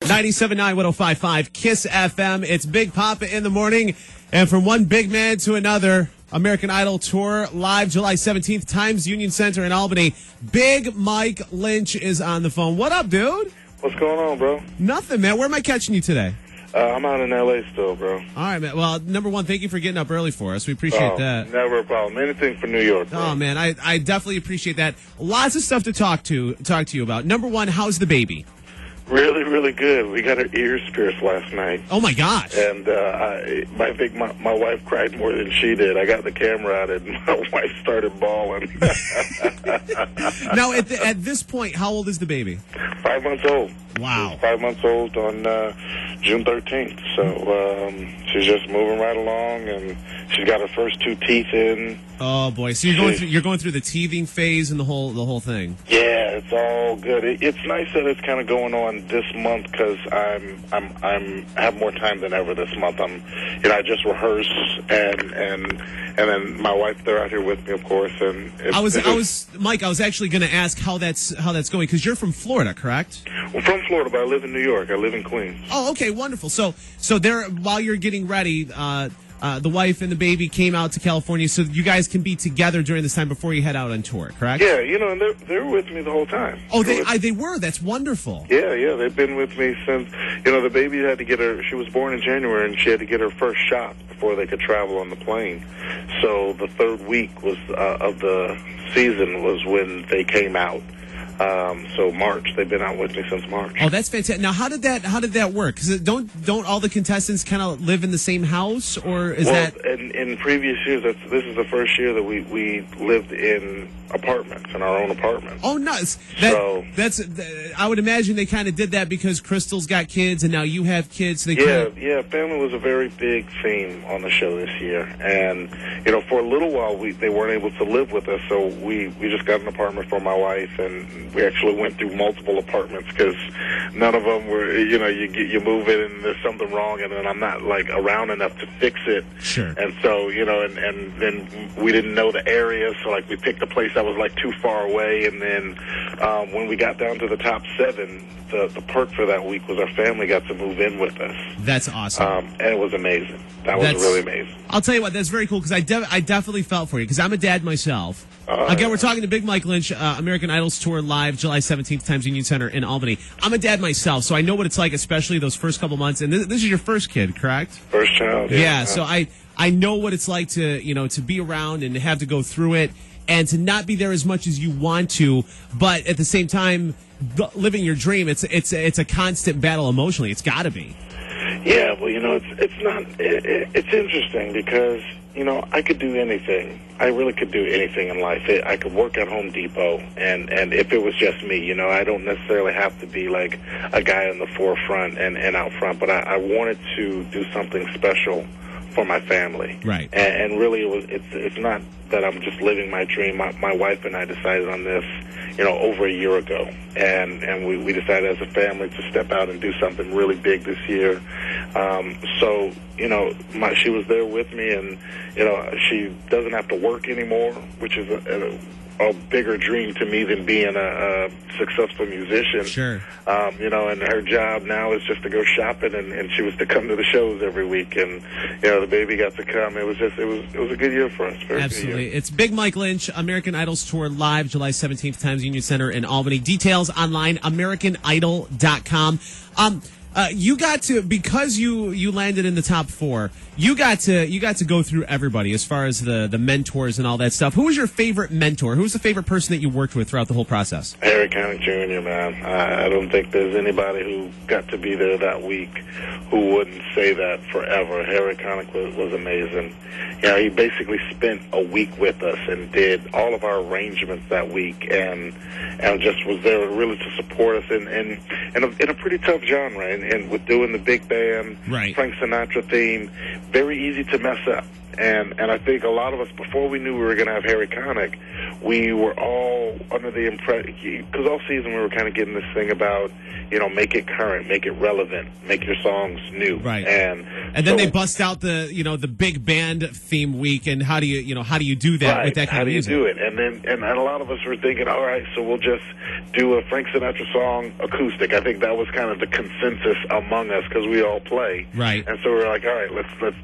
97.9, 105.5, KISS FM. It's Big Papa in the morning. And from one big man to another, American Idol Tour live July 17th, Times Union Center in Albany. Big Mike Lynch is on the phone. What up, dude? What's going on, bro? Nothing, man. Where am I catching you today? I'm out in L.A. still, bro. All right, man. Well, number one, thank you for getting up early for us. We appreciate that. Never a problem. Anything for New York, bro. Oh, man, I definitely appreciate that. Lots of stuff to talk to you about. Number one, how's the baby? Really, really good. We got her ears pierced last night. Oh, my gosh. And I think my wife cried more than she did. I got the camera out and my wife started bawling. Now, at this point, how old is the baby? 5 months old. Wow. 5 months old on June 13th. So she's just moving right along, and she's got her first 2 teeth in. Oh boy! So you're going through the teething phase and the whole thing. Yeah, it's all good. It's nice that it's kind of going on this month because I have more time than ever this month. I just rehearse and then my wife, they're out here with me, of course. And Mike, I was actually going to ask how that's going because you're from Florida, correct? Well, from Florida, but I live in New York. I live in Queens. Oh, okay, wonderful. So there, while you're getting ready, the wife and the baby came out to California, so you guys can be together during this time before you head out on tour, correct? Yeah, and they're with me the whole time. Oh, they were. That's wonderful. Yeah, they've been with me since the baby had to get her. She was born in January, and she had to get her first shot before they could travel on the plane. So the third week was of the season was when they came out. So March, they've been out with me since March. Oh, that's fantastic. Now, how did that work? Because don't all the contestants kind of live in the same house, or is that? In previous years, this is the first year that we lived in apartments, in our own apartments. Oh, nice. I would imagine they kind of did that because Crystal's got kids, and now you have kids. So family was a very big theme on the show this year, and for a little while they weren't able to live with us, so we just got an apartment for my wife, and we actually went through multiple apartments because none of them were, you move in and there's something wrong, and then I'm not around enough to fix it. Sure. And so and then we didn't know the area, so we picked a place that was too far away, and then when we got down to the top 7, the perk for that week was our family got to move in with us. That's awesome. And it was amazing. That was really amazing. I'll tell you what, that's very cool because I definitely felt for you because I'm a dad myself. Again, we're talking to Big Mike Lynch, American Idol Tour live July 17th, Times Union Center in Albany. I'm a dad myself, so I know what it's like, especially those first couple months. And this is your first kid, correct? First child. Yeah. So I know what it's like to be around and have to go through it and to not be there as much as you want to, but at the same time, living your dream. It's a constant battle emotionally. It's got to be. Yeah, well, it's interesting because, I could do anything. I really could do anything in life. I could work at Home Depot, and if it was just me, I don't necessarily have to be like a guy in the forefront and out front, but I wanted to do something special for my family. Right. And really, it's not that I'm just living my dream. My wife and I decided on this, over a year ago. And we decided as a family to step out and do something really big this year. So, she was there with me, and, she doesn't have to work anymore, which is a bigger dream to me than being a successful musician. Sure. And her job now is just to go shopping, and she was to come to the shows every week, and the baby got to come. It was a good year for us. Absolutely. It's Big Mike Lynch, American Idol's Tour live July 17th, Times Union Center in Albany. Details online, AmericanIdol.com. You got to, because you landed in the top 4, you got to go through everybody as far as the mentors and all that stuff. Who was your favorite mentor? Who was the favorite person that you worked with throughout the whole process? Harry Connick Jr., man. I don't think there's anybody who got to be there that week who wouldn't say that forever. Harry Connick was amazing. He basically spent a week with us and did all of our arrangements that week, and just was there really to support us in a pretty tough genre. And with doing the big band, right, Frank Sinatra theme, very easy to mess up. And I think a lot of us, before we knew we were going to have Harry Connick, we were all under the impression, because all season we were kind of getting this thing about, make it current, make it relevant, make your songs new. Right. And then they bust out the big band theme week, and how do you do that right, with that kind of music? How do you do it? And a lot of us were thinking, all right, so we'll just do a Frank Sinatra song acoustic. I think that was kind of the consensus among us because we all play. Right. And so we were like, all right, let's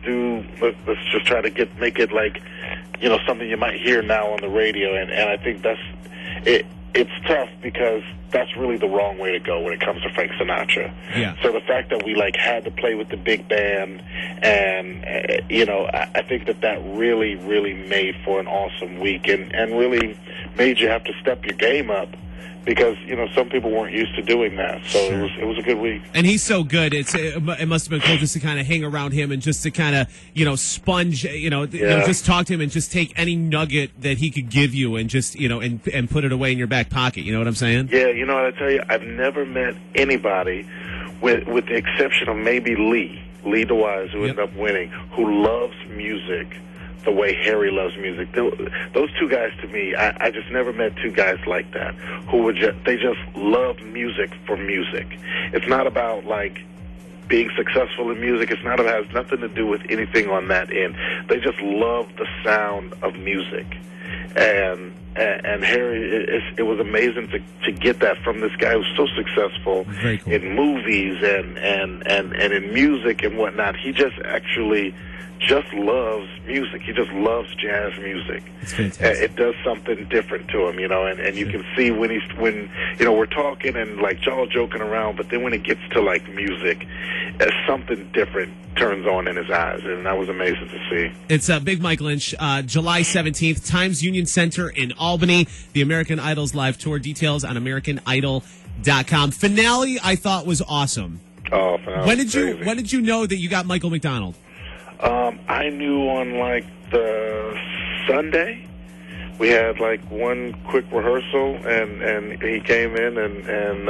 just try to make it like, something you might hear now on the radio. And I think that's it. It's tough because that's really the wrong way to go when it comes to Frank Sinatra. Yeah. So the fact that we had to play with the big band, and I think that really, really made for an awesome week, and really made you have to step your game up. Because some people weren't used to doing that, so sure. it was a good week. And he's so good. It must have been cool just to kind of hang around him and just to kind of sponge, just talk to him and just take any nugget that he could give you and just and put it away in your back pocket. You know what I'm saying? Yeah, I tell you, I've never met anybody, with the exception of maybe Lee DeWise, who ended up winning, who loves music the way Harry loves music. Those two guys, to me, I just never met two guys like that, who would they just love music for music. It's not about being successful in music. It has nothing to do with anything on that end. They just love the sound of music. And Harry, it was amazing to get that from this guy who's so successful Very cool. in movies and in music and whatnot. He just actually just loves music. He just loves jazz music. It's fantastic. It does something different to him, and you can see when we're talking and y'all joking around, but then when it gets to music, something different turns on in his eyes, and that was amazing to see. It's Big Mike Lynch, July 17th, Times Union Center in Albany, the American Idol's live tour. Details on AmericanIdol.com. Finale, I thought was awesome. Oh, when did you know that you got Michael McDonald? I knew on the Sunday. We had one quick rehearsal, and he came in, and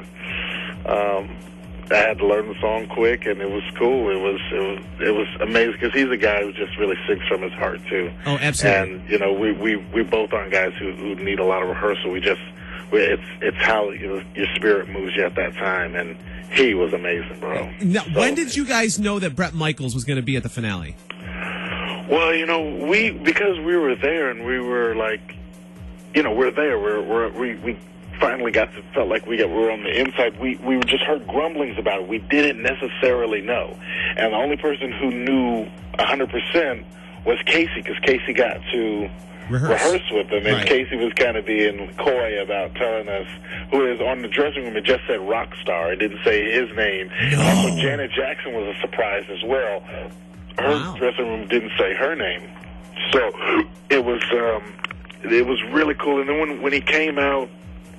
I had to learn the song quick, and it was cool. It was amazing because he's a guy who just really sings from his heart too. Oh, absolutely. And we both aren't guys who need a lot of rehearsal. It's how your spirit moves you at that time, and he was amazing, bro. Now, when did you guys know that Bret Michaels was going to be at the finale? Well, because we were there and we were we're there. We finally felt like we were on the inside. We just heard grumblings about it. We didn't necessarily know, and the only person who knew 100% was Casey, because Casey got to rehearse with them, and right. Casey was kind of being coy about telling us who it is. On the dressing room, it just said rock star. It didn't say his name. No. Also, Janet Jackson was a surprise as well. Her dressing room didn't say her name, so it was really cool. And then when he came out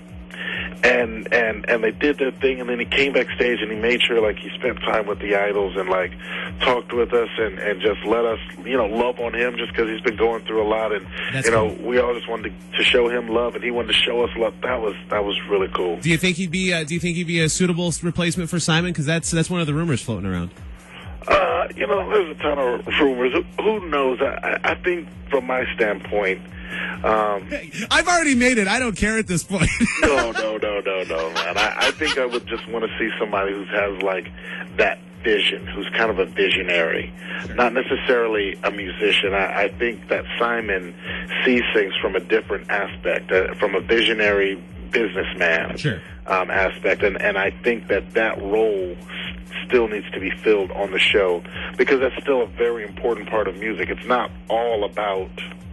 and they did their thing, and then he came backstage and he made sure he spent time with the idols and talked with us and just let us love on him just because he's been going through a lot, and cool. We all just wanted to show him love, and he wanted to show us love. That was really cool. Do you think he'd be a suitable replacement for Simon? Because that's one of the rumors floating around. There's a ton of rumors. Who knows? I think from my standpoint, I've already made it. I don't care at this point. No, man. I think I would just want to see somebody who has that vision, who's kind of a visionary, sure. Not necessarily a musician. I think that Simon sees things from a different aspect, from a visionary businessman sure. Aspect, and I think that role still needs to be filled on the show, because that's still a very important part of music. It's not all about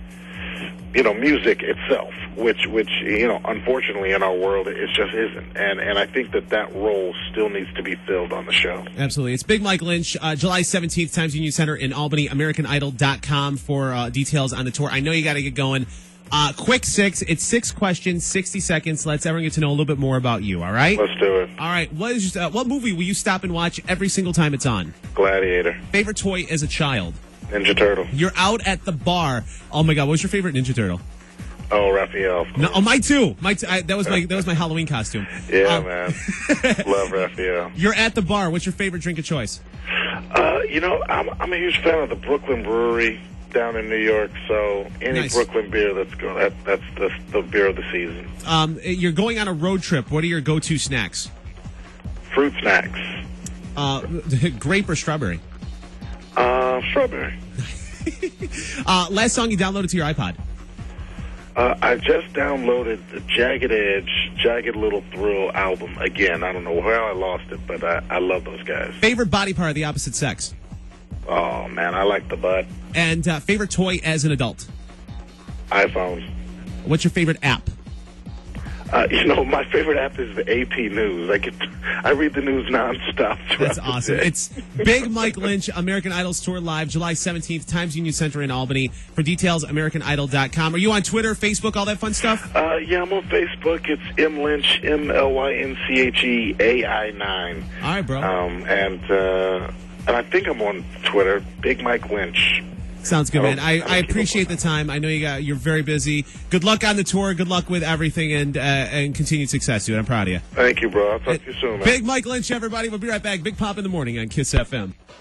music itself, which unfortunately in our world it just isn't, and I think that role still needs to be filled on the show. Absolutely. It's Big Mike Lynch, July 17th, Times Union Center in Albany, AmericanIdol.com for details on the tour. I know you got to get going. Quick six. It's 6 questions, 60 seconds. Let's everyone get to know a little bit more about you, all right? Let's do it. All right. What movie will you stop and watch every single time it's on? Gladiator. Favorite toy as a child? Ninja Turtle. You're out at the bar. Oh, my God. What's your favorite Ninja Turtle? Oh, Raphael. No, mine too. That was my Halloween costume. Yeah, man. Love Raphael. You're at the bar. What's your favorite drink of choice? I'm a huge fan of the Brooklyn Brewery down in New York, so any Nice. Brooklyn beer that's the beer of the season. You're going on a road trip. What are your go-to snacks? Fruit snacks. Grape or strawberry? Strawberry. Last song you downloaded to your iPod? I just downloaded the Jagged Edge, Jagged Little Thrill album again. I don't know where I lost it, but I love those guys. Favorite body part of the opposite sex? Oh, man, I like the butt. And favorite toy as an adult? iPhones. What's your favorite app? My favorite app is the AP News. I read the news nonstop. That's awesome. It's Big Mike Lynch, American Idol's Tour Live, July 17th, Times Union Center in Albany. For details, AmericanIdol.com. Are you on Twitter, Facebook, all that fun stuff? Yeah, I'm on Facebook. It's M Lynch, MLYNCHEAI9. All right, bro. And I think I'm on Twitter, Big Mike Lynch. Sounds good, man. I appreciate the time. I know you're very busy. Good luck on the tour. Good luck with everything, and continued success, dude. I'm proud of you. Thank you, bro. I'll talk to you soon, man. Big Mike Lynch, everybody. We'll be right back. Big Pop in the Morning on KISS FM.